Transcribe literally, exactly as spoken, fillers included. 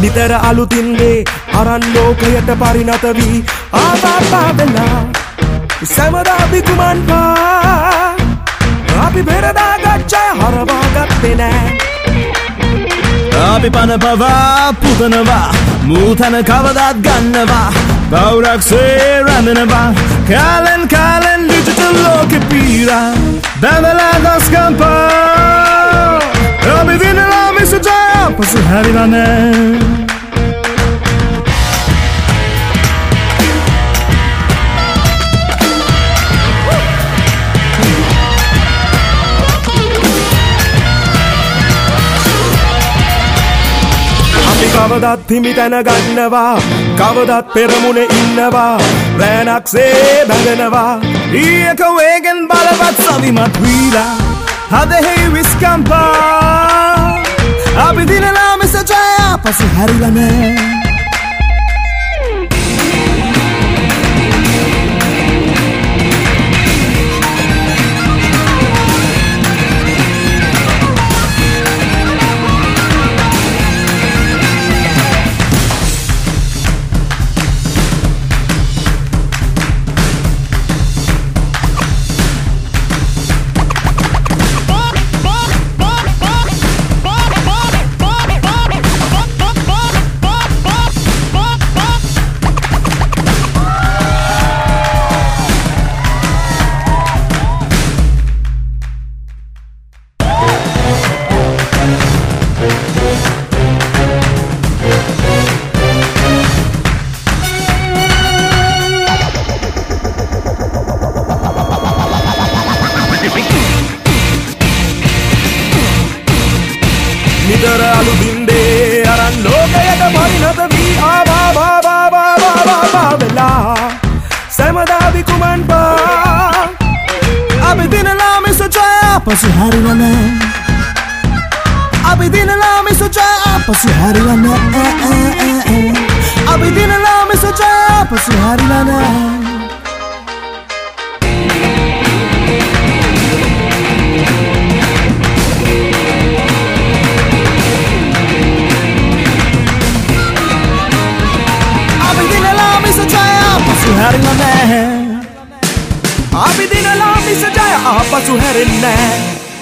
නිතර අලුතින් දේ අරන් ලෝකයට පරිණත වී ආවා වෙලා සමදා විකුමන් පා අපි පෙරදා ගච්ඡා හරවා ගත්තේ නෑ අපි පන පවා පුතනවා මූතන කවදාත් ගන්නවා පවුරක්සේ රැඳෙනවා කාලෙන් කාලෙන් ඩිජිටල් ලෝකෙ පීරා බැඳලා දස්කම්පා අපි දිනලා මිසුජා පසු හැරිලා නෑ කවදත් හිමි තැන ගන්නවා කවදත් පෙරමුණේ ඉන්නවා රෑනක්සේ බැඳෙනවා ඊයක වේගෙන් බලවත් සවිමත් වීලා හදෙහි විස්කම්පා අපි දිනලා මිස ජය පසු හැරිලා නෑ නිතර අලුතින් දේ අරන් ලෝකයට පරිණත වී ආවා බා බා බා බා වෙලා සමදා විකුමන් පා අපි දිනලා මිස ජය පසු හැරිලා නෑ අපි දිනලා මිස ජය පසු හැරිලා නෑ අපි දිනලා මිස ජය පසු හැරිලා නෑ හැරිලා නෑ අපි දිනලා මිස ජය ආපසු හැරෙන්නේ නෑ